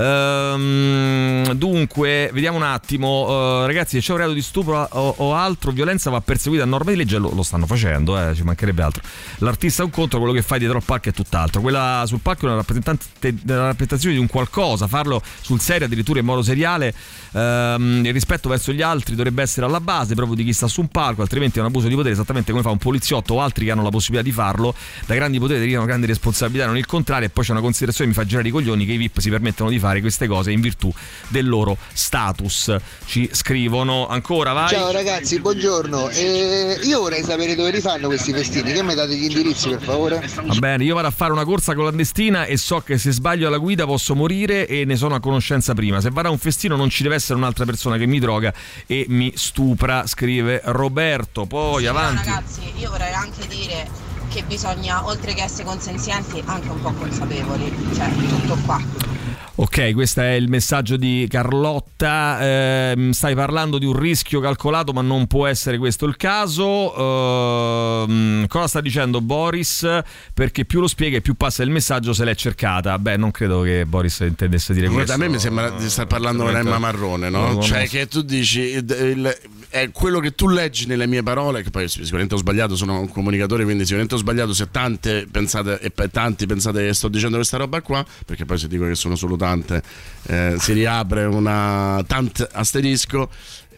Ehm, dunque, vediamo un attimo, eh, ragazzi, se c'è un reato di stupro o, o altro, violenza va perseguita a norma di legge, lo, lo stanno facendo, eh, ci mancherebbe altro. L'artista è un conto, quello che fai dietro al palco è tutt'altro. Quella sul palco è una, una rappresentazione di un qualcosa, farlo sul serio, addirittura in modo seriale. Ehm, il rispetto verso gli altri dovrebbe essere alla base proprio di chi sta su un palco, altrimenti è un abuso di potere, esattamente come fa un poliziotto o altri che hanno la possibilità di farlo. Da grandi poteri derivano grandi responsabilità, non il contrario. E poi c'è una considerazione che mi fa girare i coglioni, che i V I P si permettono di fare queste cose in virtù del loro status, ci scrivono. Ancora, vai. Ciao ragazzi, buongiorno, eh, io vorrei sapere dove li fanno questi festini, che mi date gli indirizzi per favore? Va bene, io vado a fare una corsa clandestina e so che se sbaglio alla guida posso morire e ne sono a conoscenza prima. Se vado a un festino non ci deve essere un'altra persona che mi droga e mi stupra, scrive Roberto. Poi sì, avanti. No, ragazzi, io vorrei anche dire che bisogna, oltre che essere consenzienti, anche un po' consapevoli, cioè tutto qua. Ok, questo è il messaggio di Carlotta. Eh, stai parlando di un rischio calcolato, ma non può essere questo il caso. Eh, cosa sta dicendo Boris? Perché più lo spiega e più passa il messaggio se l'è cercata. Beh, non credo che Boris intendesse dire Guarda, questo. a me mi sembra di star parlando con Emma Marrone, no? no Cioè no. che tu dici il, il, è quello che tu leggi nelle mie parole, che poi sicuramente ho sbagliato, sono un comunicatore, quindi sicuramente ho sbagliato se tante pensate e tanti pensate che sto dicendo questa roba qua, perché poi se dico che sono solo tante eh, si riapre una tant asterisco.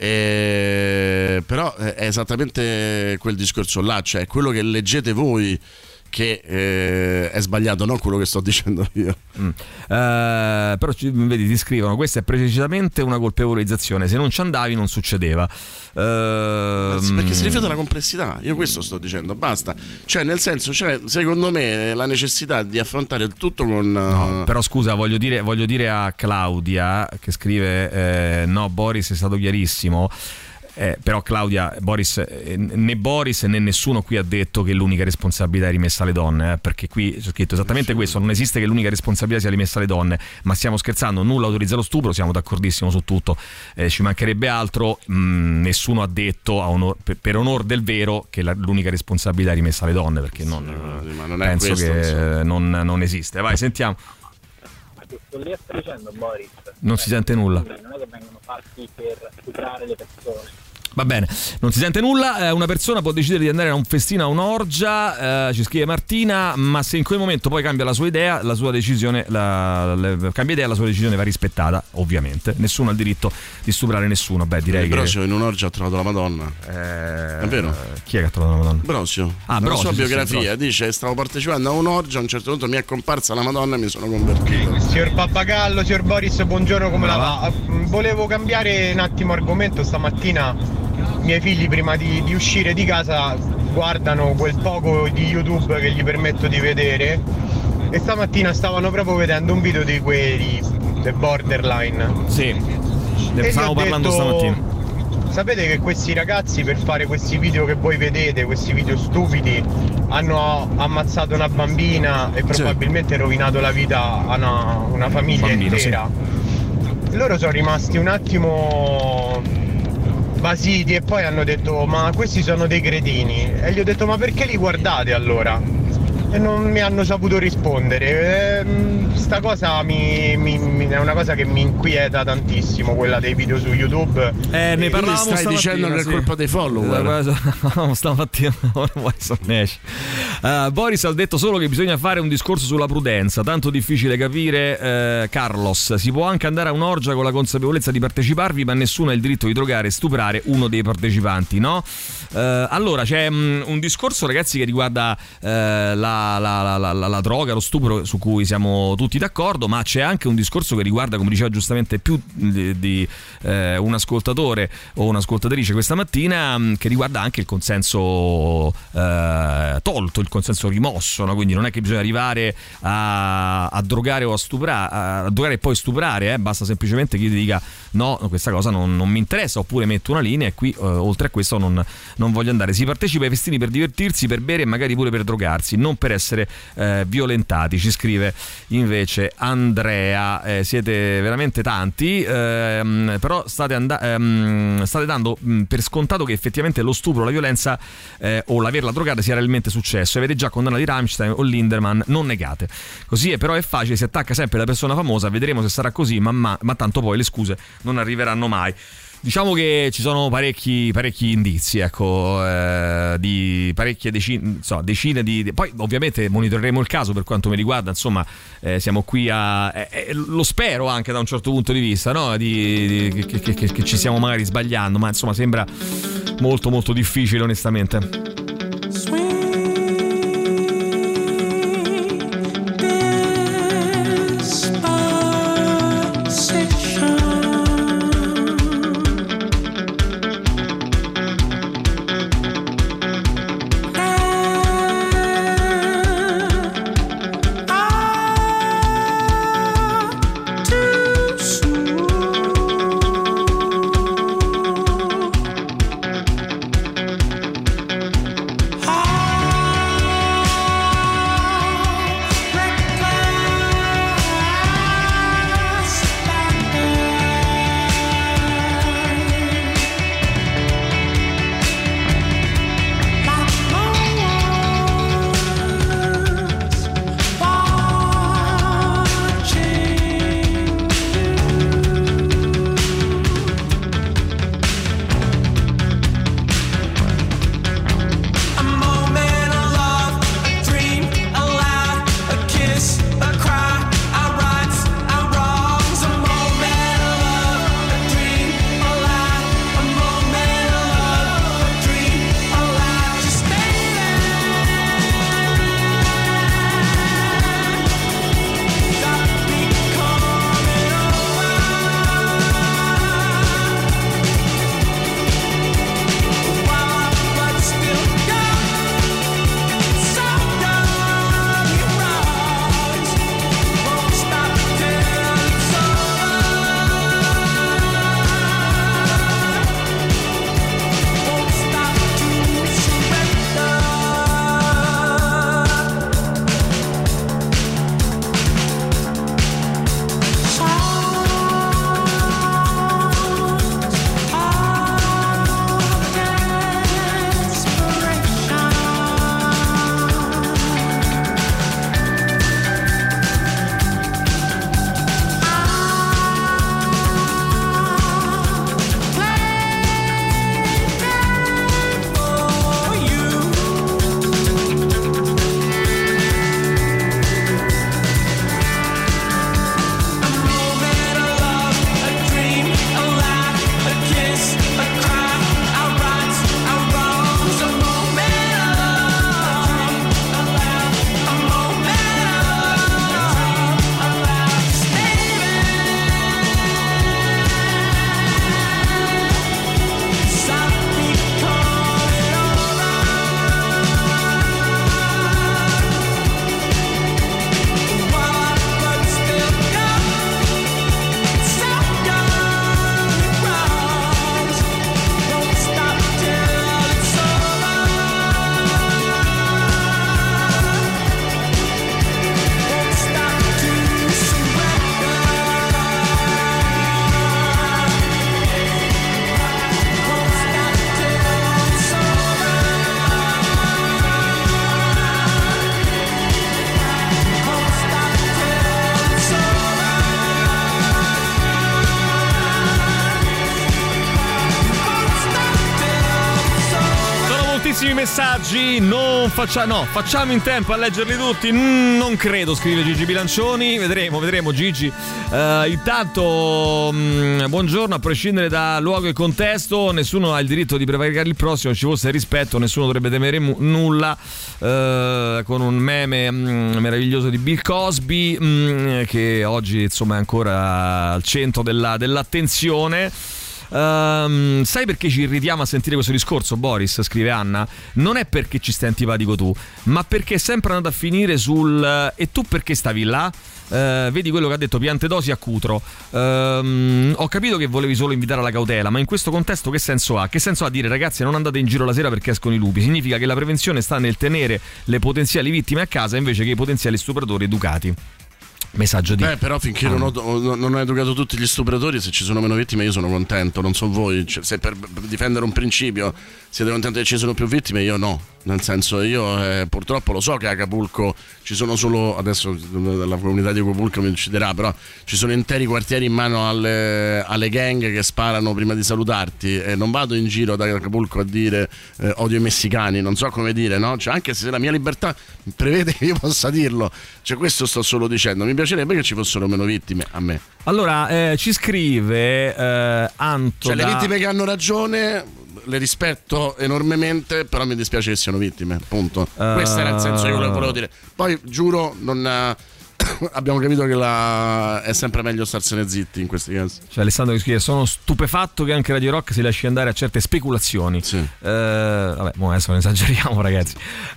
Eh, però è esattamente quel discorso là, cioè quello che leggete voi che eh, è sbagliato, non quello che sto dicendo io. Mm. Uh, però ci, vedi, ti scrivono: questa è precisamente una colpevolizzazione, se non ci andavi non succedeva. Uh, perché si rifiuta la complessità, io questo sto dicendo, basta. Cioè nel senso, cioè, secondo me la necessità di affrontare il tutto con no, però scusa, voglio dire, voglio dire a Claudia che scrive eh, no, Boris è stato chiarissimo. Eh, però Claudia, Boris, eh, né Boris né nessuno qui ha detto che l'unica responsabilità è rimessa alle donne, eh, perché qui c'è scritto esattamente questo: non esiste che l'unica responsabilità sia rimessa alle donne. Ma stiamo scherzando, nulla autorizza lo stupro, siamo d'accordissimo su tutto, eh, ci mancherebbe altro. Mh, nessuno ha detto a onor, per, per onor del vero che la, l'unica responsabilità è rimessa alle donne, perché non, sì, ma non è penso questo, che non, non esiste. Vai, sentiamo. Ma che lì stai dicendo, Boris? Non si sente nulla. Non è che vengono fatti per tutelare le persone. Va bene, non si sente nulla. Eh, una persona può decidere di andare a un festino, a un'orgia, eh, ci scrive Martina, ma se in quel momento poi cambia la sua idea, la sua decisione, la, la, cambia idea, la sua decisione va rispettata, ovviamente. Nessuno ha il diritto di stuprare nessuno. Beh, direi che Brosio in un'orgia ha trovato la Madonna. Eh, è vero? Chi è che ha trovato la Madonna? Brosio. Ah, la Brosio, sua sì, biografia sì, dice: stavo partecipando a un'orgia, a un certo punto mi è comparsa la Madonna e mi sono convertito. Signor Pappagallo, signor Boris, buongiorno, come la va? Volevo cambiare un attimo argomento. Stamattina i miei figli, prima di, di uscire di casa, guardano quel poco di YouTube che gli permetto di vedere, e stamattina stavano proprio vedendo un video di quelli The Borderline. Sì, ne stavamo parlando detto, stamattina. Sapete che questi ragazzi, per fare questi video che voi vedete, questi video stupidi, hanno ammazzato una bambina e probabilmente sì. rovinato la vita a una, una famiglia Bambino, intera. Sì. Loro sono rimasti un attimo basiti e poi hanno detto: ma questi sono dei cretini. E gli ho detto: ma perché li guardate allora? E non mi hanno saputo rispondere. E, sta cosa mi, mi, mi, è una cosa che mi inquieta tantissimo, quella dei video su YouTube. Eh, ne parlavamo. Stai dicendo che è sì. colpa dei follower. No, stamattina uh, Boris ha detto solo che bisogna fare un discorso sulla prudenza. Tanto difficile capire, eh, Carlos. Si può anche andare a un'orgia con la consapevolezza di parteciparvi, ma nessuno ha il diritto di drogare e stuprare uno dei partecipanti, no? Uh, allora c'è um, un discorso, ragazzi, che riguarda uh, la La, la, la, la, la droga, lo stupro, su cui siamo tutti d'accordo, ma c'è anche un discorso che riguarda, come diceva giustamente più di, di eh, un ascoltatore o un'ascoltatrice questa mattina, che riguarda anche il consenso eh, tolto, il consenso rimosso, no? Quindi non è che bisogna arrivare a, a drogare o a stuprare, a drogare e poi stuprare, eh? Basta semplicemente che io ti dica: no, questa cosa non, non mi interessa, oppure metto una linea e qui eh, oltre a questo non, non voglio andare. Si partecipa ai festini per divertirsi, per bere e magari pure per drogarsi, non per essere eh, violentati, ci scrive invece Andrea. Eh, siete veramente tanti, ehm, però state, and- ehm, state dando mh, per scontato che effettivamente lo stupro, la violenza eh, o l'averla drogata sia realmente successo. Avete già condannato Rammstein o Lindemann, non negate. Così è, però è facile, si attacca sempre la persona famosa, vedremo se sarà così, ma, ma, ma tanto poi le scuse non arriveranno mai. Diciamo che ci sono parecchi, parecchi indizi, ecco, eh, di parecchie decine, so, decine di, di. Poi ovviamente monitoreremo il caso per quanto mi riguarda, insomma, eh, siamo qui a. Eh, eh, lo spero anche da un certo punto di vista, no? Di, di, che, che, che, che ci stiamo magari sbagliando, ma insomma sembra molto molto difficile, onestamente. tantissimi messaggi, non facciamo, no, facciamo in tempo a leggerli tutti, mm, non credo, scrive Gigi Bilancioni, vedremo, vedremo Gigi. Uh, intanto, mm, buongiorno, a prescindere da luogo e contesto, nessuno ha il diritto di prevaricare il prossimo, ci fosse rispetto, nessuno dovrebbe temere mu- nulla, uh, con un meme mm, meraviglioso di Bill Cosby, mm, che oggi insomma è ancora al centro della, dell'attenzione. Um, sai perché ci irritiamo a sentire questo discorso, Boris? Scrive Anna. Non è perché ci stai antipatico tu, ma perché è sempre andato a finire sul uh, e tu perché stavi là? Uh, vedi quello che ha detto Piantedosi a Cutro. Um, ho capito che volevi solo invitare alla cautela, ma in questo contesto che senso ha? Che senso ha dire ragazzi non andate in giro la sera perché escono i lupi? Significa che la prevenzione sta nel tenere le potenziali vittime a casa invece che i potenziali stupratori educati. Messaggio di Beh, però finché ah. non, ho, non ho educato tutti gli stupratori, se ci sono meno vittime io sono contento, non so voi, cioè, se per difendere un principio siete contenti che ci sono più vittime, io no, nel senso io eh, purtroppo lo so che a Acapulco ci sono solo, adesso la comunità di Acapulco mi ucciderà, però ci sono interi quartieri in mano alle, alle gang che sparano prima di salutarti, e non vado in giro da Acapulco a dire eh, odio i messicani, non so come dire, no? Cioè, anche se la mia libertà prevede che io possa dirlo, cioè questo sto solo dicendo, mi piacerebbe che ci fossero meno vittime a me. Allora eh, ci scrive eh, Anto, cioè da... le vittime che hanno ragione le rispetto enormemente, però mi dispiace che siano vittime, punto. Uh... Questo era il senso che volevo dire. Poi giuro non abbiamo capito che la... è sempre meglio starsene zitti in questi casi. Cioè Alessandro che scrive: sono stupefatto che anche Radio Rock si lasci andare a certe speculazioni. Sì. Uh, vabbè, mo adesso non esageriamo ragazzi.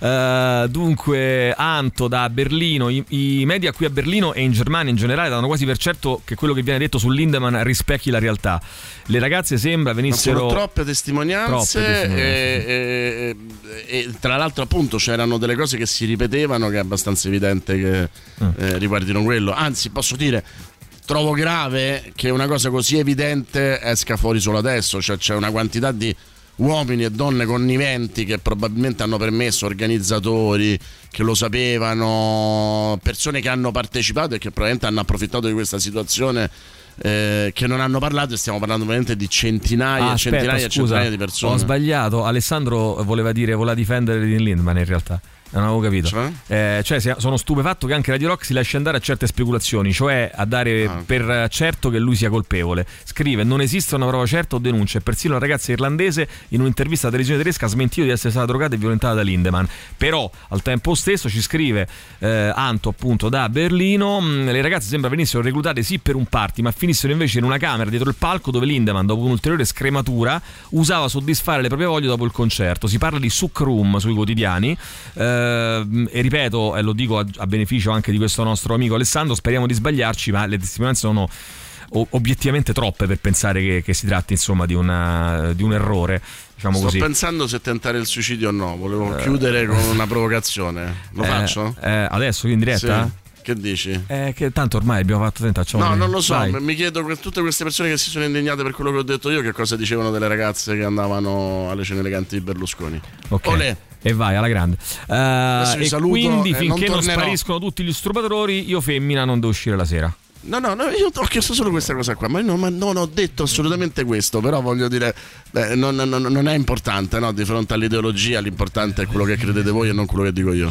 Uh, dunque Anto da Berlino, I, i media qui a Berlino e in Germania in generale danno quasi per certo che quello che viene detto su Lindemann rispecchi la realtà. Le ragazze sembra venissero sono troppe testimonianze, troppe testimonianze. E, e, e tra l'altro appunto c'erano delle cose che si ripetevano che è abbastanza evidente che mm. eh, riguardino quello. Anzi, posso dire, trovo grave che una cosa così evidente esca fuori solo adesso, cioè c'è una quantità di uomini e donne conniventi che probabilmente hanno permesso, organizzatori che lo sapevano, persone che hanno partecipato e che probabilmente hanno approfittato di questa situazione, eh, che non hanno parlato, e stiamo parlando veramente di centinaia e ah, centinaia e centinaia di persone. Ho sbagliato, Alessandro voleva dire voleva difendere Dean Lindemann, in realtà non avevo capito. Cioè? Eh, cioè sono stupefatto che anche Radio Rock si lasci andare a certe speculazioni, cioè a dare ah. per certo che lui sia colpevole. Scrive: non esiste una prova certa o denuncia, e persino la ragazza irlandese in un'intervista alla televisione tedesca ha smentito di essere stata drogata e violentata da Lindemann. Però al tempo stesso ci scrive eh, Anto appunto da Berlino: le ragazze sembra venissero reclutate sì per un party, ma finissero invece in una camera dietro il palco dove Lindemann, dopo un'ulteriore scrematura, usava soddisfare le proprie voglie dopo il concerto. Si parla di Suck Room sui quotidiani. eh, e ripeto, e lo dico a, a beneficio anche di questo nostro amico Alessandro, speriamo di sbagliarci, ma le testimonianze sono o, obiettivamente troppe per pensare che, che si tratti insomma di, una, di un errore, diciamo. Sto così. pensando se tentare il suicidio o no. Volevo eh, chiudere con una provocazione. Lo eh, faccio? Eh, adesso in diretta? Sì. Che dici? Eh, che tanto ormai abbiamo fatto tentacciamo. No, non lo so. Vai. Mi chiedo, tutte queste persone che si sono indignate per quello che ho detto io, che cosa dicevano delle ragazze che andavano alle cene eleganti di Berlusconi. Ok. Olè. E vai alla grande. Uh, e saluto, quindi eh, finché non, non spariscono tutti gli stupratori, io femmina non devo uscire la sera. No, no, no, io ho chiesto solo questa cosa qua, ma, no, ma non ho detto assolutamente questo, però voglio dire, beh, non, non, non è importante, no? Di fronte all'ideologia l'importante è quello che credete voi e non quello che dico io.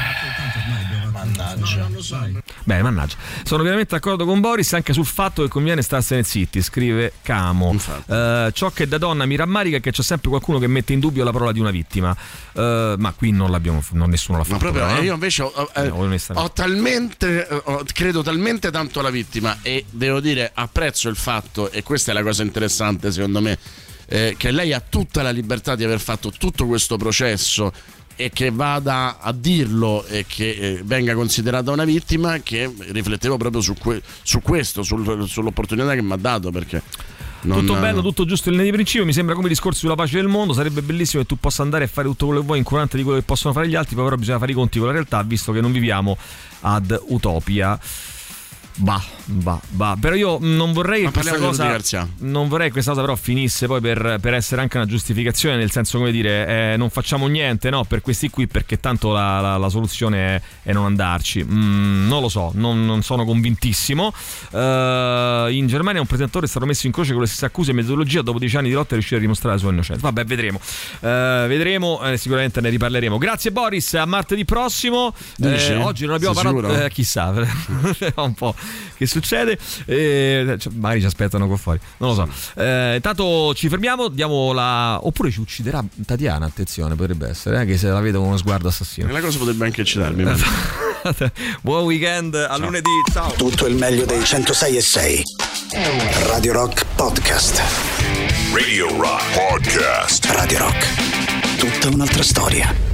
Mannaggia. Beh, mannaggia. Sono veramente d'accordo con Boris anche sul fatto che conviene starsene zitti, scrive Camo. Uh, ciò che da donna mi rammarica è che c'è sempre qualcuno che mette in dubbio la parola di una vittima. Uh, ma qui non l'abbiamo, non nessuno l'ha fatto. Ma proprio, però, eh? Io invece ho, eh, no, ho talmente, ho, credo talmente tanto alla vittima, e devo dire apprezzo il fatto, e questa è la cosa interessante secondo me, eh, che lei ha tutta la libertà di aver fatto tutto questo processo e che vada a dirlo e che eh, venga considerata una vittima, che riflettevo proprio su, que- su questo, sul, sull'opportunità che mi ha dato, perché non... tutto bello, tutto giusto in linea di principio, mi sembra come i discorsi sulla pace del mondo. Sarebbe bellissimo che tu possa andare a fare tutto quello che vuoi, incurante di quello che possono fare gli altri, poi però bisogna fare i conti con la realtà, visto che non viviamo ad utopia. Bah, bah, bah. Però io non vorrei che questa cosa non vorrei che questa cosa però finisse poi per, per essere anche una giustificazione, nel senso, come dire, eh, non facciamo niente, no, per questi qui, perché tanto la, la, la soluzione è, è non andarci. Mm, non lo so, non, non sono convintissimo. Uh, in Germania un presentatore è stato messo in croce con le stesse accuse e metodologia, dopo dieci anni di lotta è riuscito a dimostrare la sua innocenza. Vabbè, vedremo. Uh, vedremo, eh, sicuramente ne riparleremo. Grazie Boris, a martedì prossimo. Eh, oggi non abbiamo Sei parlato, eh, chissà, un po' che succede, eh, cioè, magari ci aspettano qua fuori, non lo so. Eh, intanto ci fermiamo, diamo la, oppure ci ucciderà Tatiana, attenzione, potrebbe essere, eh, che se la vedo con uno sguardo assassino. La cosa potrebbe anche eccitarmi. Buon weekend, a ciao. Lunedì, ciao. Tutto il meglio dei centosei e sei Radio Rock Podcast. Radio Rock Podcast. Radio Rock, tutta un'altra storia.